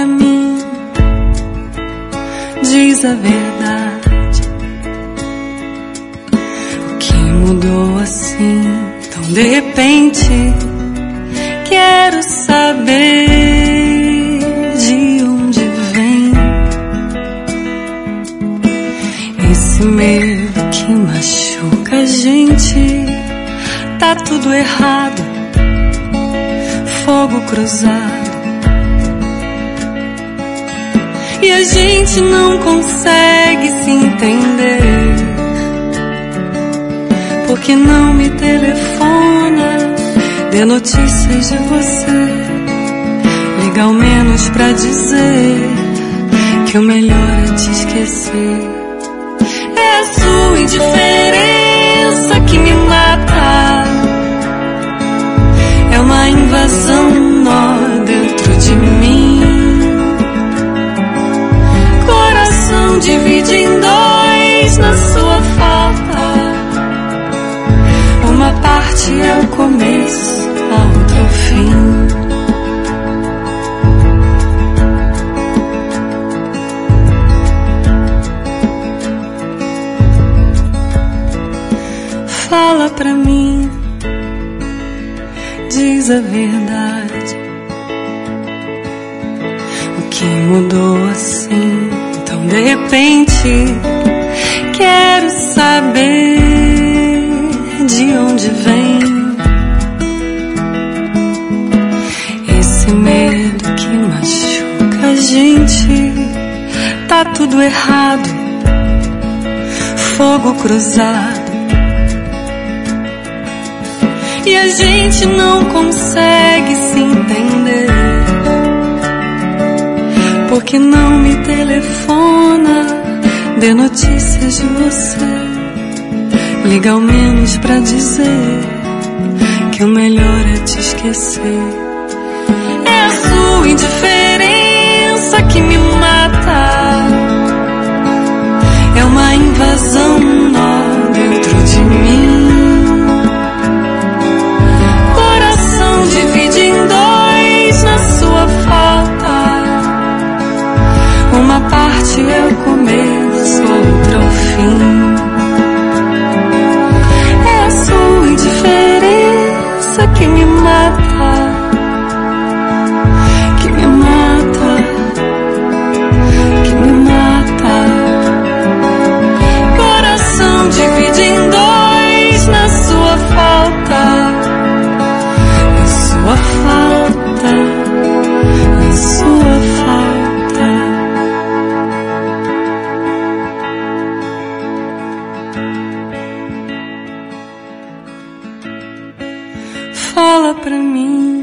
pra mim, diz a verdade. O que mudou assim, tão de repente? Quero saber de onde vem esse medo que machuca a gente. Tá tudo errado, fogo cruzado, e a gente não consegue se entender. Por que não me telefona, dê notícias de você, liga ao menos pra dizer que o melhor é te esquecer. É a sua indiferença que me mata, é uma invasão, um nó dentro de mim. Coração divide em dois na sua falta, uma parte é o começo, a outra o fim. Fala pra mim, diz a verdade. O que mudou assim, tão de repente? Quero saber de onde vem esse medo que machuca a gente. Tá tudo errado, fogo cruzado, e a gente não consegue se entender. Por que não me telefona, dê notícias de você, liga ao menos pra dizer que o melhor é te esquecer. É a sua indiferença que me mata, é uma invasão, um nó dentro de mim. Divide em dois na sua falta, uma parte é o começo, outra o fim. É a sua indiferença que me mata, que me mata, que me mata. Coração divide em dois na sua falta, sua falta, a sua falta. Fala pra mim,